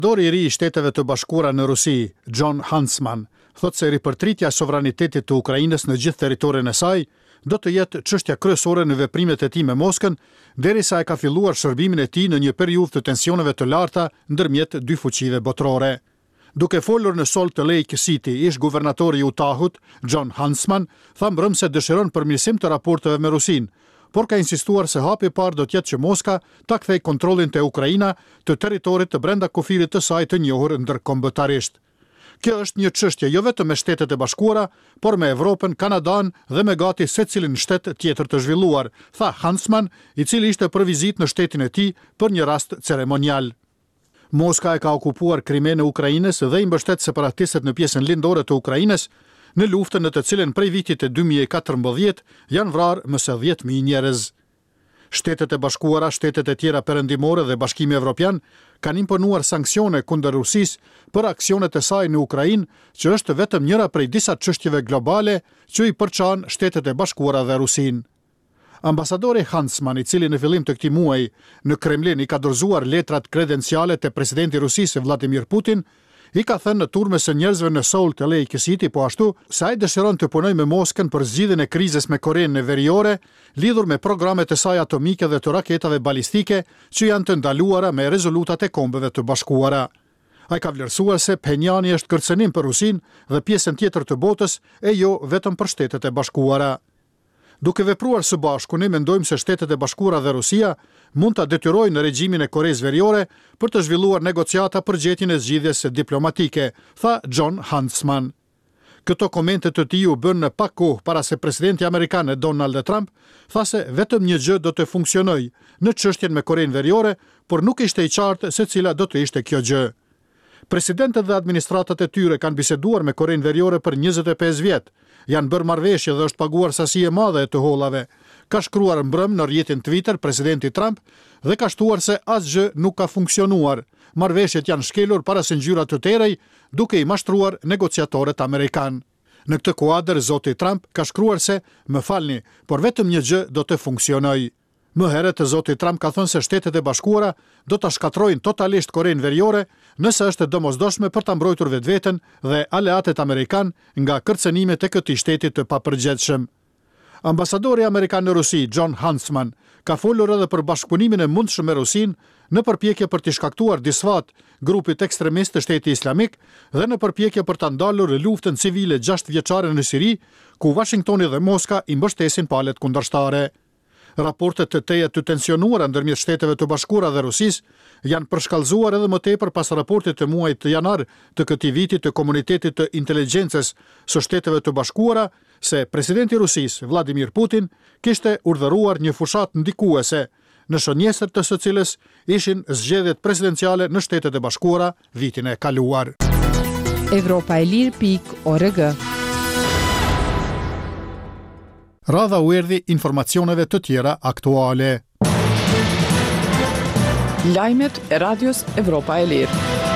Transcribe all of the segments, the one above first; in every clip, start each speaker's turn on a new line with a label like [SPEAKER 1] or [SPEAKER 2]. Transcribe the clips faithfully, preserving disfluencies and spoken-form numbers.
[SPEAKER 1] Ambasadori i ri i Shteteve të Bashkuara në Rusi, Jon Huntsman, thotë se ripërtritja e sovranitetit të Ukrainës në gjithë territorin e saj do të jetë çështja kryesore në veprimet e tij me Moskën, derisa e ka filluar shërbimin e tij në një periudhë të tensioneve të larta ndërmjet dy fuqive botërore. Duke folur në Salt Lake City, ish guvernatori i Utahut, Jon Huntsman, tha mbrëm se dëshiron përmirësim të raporteve me Rusinë, por ka insistuar se hapi i parë do të jetë që Moska ta kthejë kontrollin te Ukraina të territorit të brenda kufirit të saj të njohur ndërkombëtarisht. Kjo është një çështje jo vetëm me Shtetet e Bashkuara, por me Evropën, Kanadan dhe me gati secilin shtet tjetër të zhvilluar, tha Huntsman, i cili ishte për vizitë në shtetin e tij për një rast ceremonial. Moska e ka okupuar Krimen e Ukrainës dhe i mbështet separatistët në pjesën lindore të Ukrainës, në luftën në të cilën prej vitit e dy mijë e katërmbëdhjetë janë vrarë më së dhjetë mijë njerëz. Shtetet e Bashkuara, shtetet e tjera perëndimore dhe Bashkimi Evropian kanë imponuar sanksione kundër Rusisë për aksionet e saj në Ukrainë, që është vetëm njëra prej disa çështjeve globale që i përçan Shtetet e Bashkuara dhe Rusinë. Ambasadori Huntsman, i cili në fillim të këtij muaji në Kremlin i ka dorëzuar letrat kredenciale te presidenti i Rusisë Vladimir Putin, i ka thënë në turmën e njerëzve në Salt Lake City po ashtu se ai dëshiron të punojë me Moskën për zgjidhjen e krizës me Korenë Veriore, lidhur me programet e saj atomike dhe të raketave balistike që janë të ndaluara me rezolutat e Kombeve të Bashkuara. Ai ka vlerësuar se Pjenjani është kërcënim për Rusinë dhe pjesën tjetër të botës e jo vetëm për Shtetet e Bashkuara. Duke vepruar së bashku, ne mendojmë se Shtetet e Bashkuara dhe Rusia mund ta detyrojnë në regjimin e Koreas Veriore për të zhvilluar negociata për gjetjen e zgjidhjes diplomatike, tha Jon Huntsman. Këto komente të tij u bën në pak kohë para se presidenti amerikan Donald Trump tha se vetëm një gjë do të funksionojë në çështjen me Korenë Veriore, por nuk ishte i qartë se cila do të ishte kjo gjë. Presidentët dhe administratat e tyre kanë biseduar me Korenë Veriore për njëzet e pesë vjet. Janë bërë marrëveshje dhe është paguar sasi e madhe e të hollave. Ka shkruar mbrëm në rrjetin Twitter presidenti Trump dhe ka shtuar se asgjë nuk ka funksionuar. Marrëveshjet janë shkelur para se ngjyra të tërej, duke i mashtruar negociatorët amerikan. Në këtë kuadër, zoti Trump ka shkruar se, më falni, por vetëm një gjë do të funksionojë. Më herët, zoti Trump ka thënë se Shtetet e Bashkuara do ta shkatrojnë totalisht Korenë Veriore nëse është domosdoshme për ta mbrojtur vetveten dhe aleatët amerikan nga kërcënimet e këtij shteti të papërgjegjshëm. Ambasadori amerikan në Rusi, Jon Huntsman, ka folur edhe për bashkëpunimin e mundshëm me Rusinë në përpjekje për të shkaktuar disfat grupit ekstremist të Shtetit Islamik dhe në përpjekje për ta ndalur luftën civile gjashtë vjeçare në Siri, ku Washingtoni dhe Moska i mbështesin palët kundërshtare. Raportet të teja të tensionuara ndërmjet Shteteve të Bashkuara dhe Rusisë janë përshkallëzuar edhe më tepër pas raportit të muajit të janar të këtij viti të Komunitetit të Inteligjencës së Shteteve të Bashkuara se presidenti i Rusisë, Vladimir Putin, kishte urdhëruar një fushat ndikuese, në shënjesër të së cilës ishin zgjedhjet presidenciale në Shtetet e Bashkuara vitin e kaluar.
[SPEAKER 2] Evropa e Lirë pikë org.
[SPEAKER 1] Radha u erdhi informacioneve të tjera aktuale.
[SPEAKER 3] Lajmet e radios Evropa e Lirë.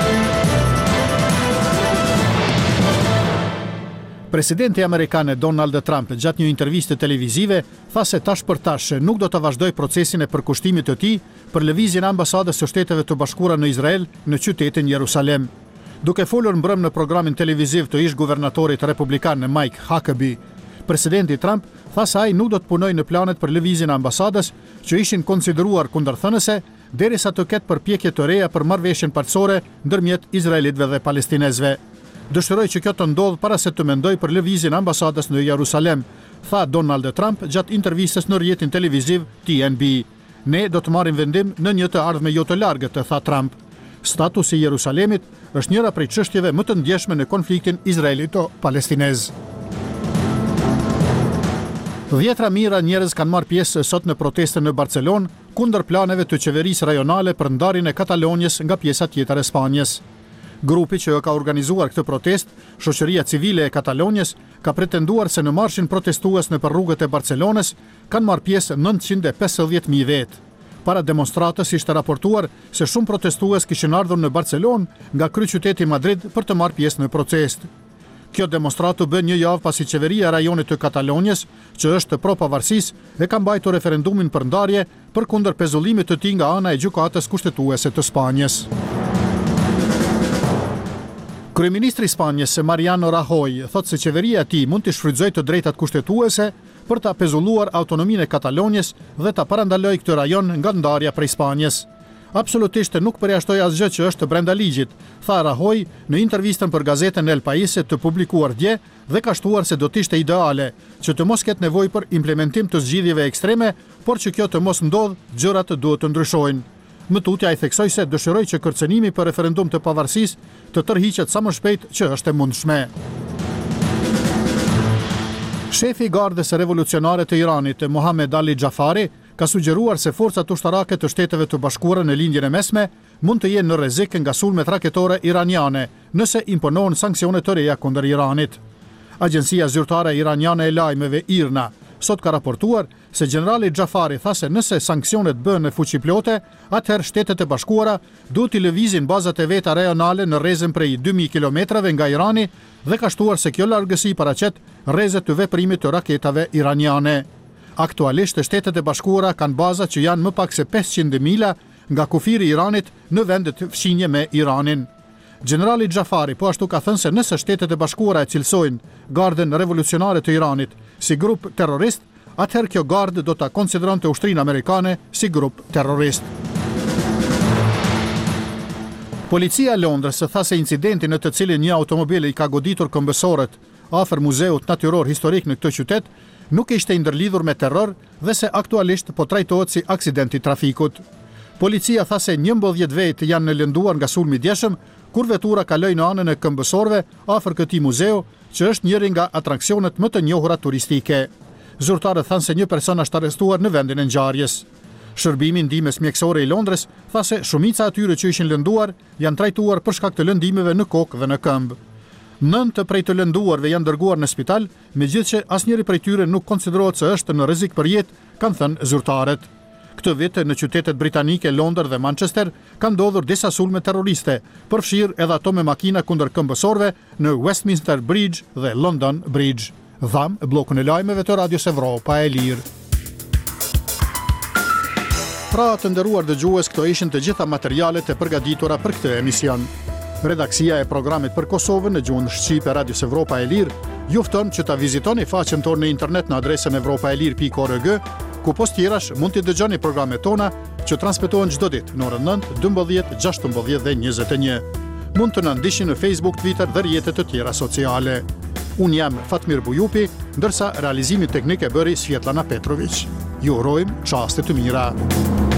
[SPEAKER 1] Presidenti amerikan Donald Trump gjatë një interviste televizive tha se tash për tash nuk do të vazhdoj procesin e përkushtimit të tij për lëvizjen e ambasadës së Shteteve të Bashkuara në Izrael në qytetin Jerusalem. Duke folur mbrëm në programin televiziv të ish guvernatorit republikan Mike Huckabee, presidenti Trump tha se ai nuk do të punojë në planet për lëvizjen e ambasadës që ishin konsideruar kundërthënëse derisa të ketë përpjekje të reja për marrëveshjen paqësore ndërmjet izraelitëve dhe palestinezëve. Dëshiroj që kjo të ndodhë para se të mendoj për lëvizjen e ambasadës në Jerusalem, tha Donald Trump gjatë intervistës në rrjetin televiziv T N B. Ne do të marrim vendim në një të ardhme jo të largët, tha Trump. Statusi i Jerusalemit është njëra prej çështjeve më të ndjeshme në konfliktin izraelito-palestinez. Dhjetra mijëra njerëz kanë marrë pjesë sot në proteste në Barcelonë kundër planeve të qeverisë rajonale për ndarjen e Katalonjës nga pjesa tjetër e Spanjës. Grupi që ka organizuar këtë protest, Shoqëria Civile e Katalonjës, ka pretenduar se në marshin protestues në rrugët e Barcelonës kanë marrë pjesë nëntëqind e pesëdhjetë mijë vetë. Para demonstratës ishte raportuar se shumë protestues kishin ardhur në Barcelonë nga kryeqyteti Madrid për të marrë pjesë në protest. Kjo demonstratë bën një javë pasi qeveria e rajonit të Katalonjës, që është pro pavarësisë, e ka mbajtur referendumin për ndarje përkundër pezullimit të tij nga ana e gjykatës kushtetuese të Spanjës. Kryeministri i Spanjës Mariano Rajoy thotë se qeveria e tij mund të shfrytëzojë të drejtat kushtetuese për ta pezulluar autonominë e Katalonjës dhe ta parandalojë këtë rajon nga ndarja prej Spanjës. Absolutisht nuk përjashtoj asgjë që është brenda ligjit, tha Rajoy në intervistën për gazetën El País të publikuar dje dhe ka shtuar se do të ishte ideale që të mos ketë nevojë për implementim të zgjidhjeve ekstreme, por që kjo të mos ndodh, gjërat duhet të ndryshojnë. Më tutje ai theksoi se dëshiroj që kërcënimi për referendum të pavarësisë të tërhiqet sa më shpejt që është e mundshme. Shefi i Gardës së Revolucionare të Iranit, Mohammed Ali Jafari, ka sugjeruar se forcat ushtarake të Shteteve të Bashkuara në lindjen e mesme mund të jenë në rrezik nga sulmet raketore iraniane nëse imponohen sanksione të reja kundër Iranit. Agjencia zyrtare iraniane e lajmeve I R N A sot ka raportuar se generali Jafari tha se nëse sanksionet bëhen me fuqi plote, atëherë Shtetet e Bashkuara duhet të lëvizin bazat e veta rajonale në rrezën prej dy mijë kilometrave nga Irani dhe ka shtuar se kjo largësi paraqet rrezet të veprimit të raketave iraniane. Aktualisht Shtetet e Bashkuara kanë baza që janë më pak se pesëqind mila nga kufiri i Iranit në vendet fqinje me Iranin. Generali Jafari po ashtu ka thënë se nëse Shtetet e Bashkuara e cilësojnë Gardën Revolucionare të Iranit si grup terrorist, atëherë kjo gardë do ta konsideronte ushtrinë amerikane si grup terrorist. Policia e Londrës tha se incidenti në të cilin një automobil i ka goditur këmbësorët afër Muzeut Natyror Historik në këtë qytet nuk ishte ndërlidhur me terror dhe se aktualisht po trajtohet si aksident i trafikut. Policia tha se njëmbëdhjetë vetë janë në lënduar nga sulmi i djeshëm, kur vetura kaloi në anën e këmbësorëve afër këtij muzeu, që është njëri nga atraksionet më të njohura turistike. Zyrtarët thanë se një person është arrestuar në vendin e ngjarjes. Shërbimi ndihmës mjekësore i Londrës tha se shumica atyre që ishin lënduar janë trajtuar për shkak të lëndimeve në kokë dhe në këmbë. Nëntë prej të lënduarve janë dërguar në spital, megjithëse asnjëri prej tyre nuk konsiderohet se është në rrezik për jetë, kanë thënë zyrtarët. Këtë vit në qytetet britanike Londër dhe Manchester kanë ndodhur disa sulme terroriste, përfshirë edhe ato me makina kundër këmbësorëve në Westminster Bridge dhe London Bridge. Dham bllokun e lajmeve të Radios Evropa e Lirë. Pra të nderuar dëgjues, këto ishin të gjitha materialet e përgatitura për këtë emision. Redaksia e programit për Kosovën në gjuhën shqipe Radios Evropa e Lirë ju fton që ta vizitoni faqen tonë në internet në adresën evropaelir pikë org, ku post tjerash mund të dëgjoni programet tona që transmetohen çdo ditë në orën nëntë, dymbëdhjetë, gjashtëmbëdhjetë dhe njëzet e një. Mund të na ndiqni në Facebook, Twitter dhe rrjetet të tjera sociale. Unë jam Fatmir Bujupi, ndërsa realizimin teknik e bëri Svetlana Petrović. Ju urojmë çaste të mira.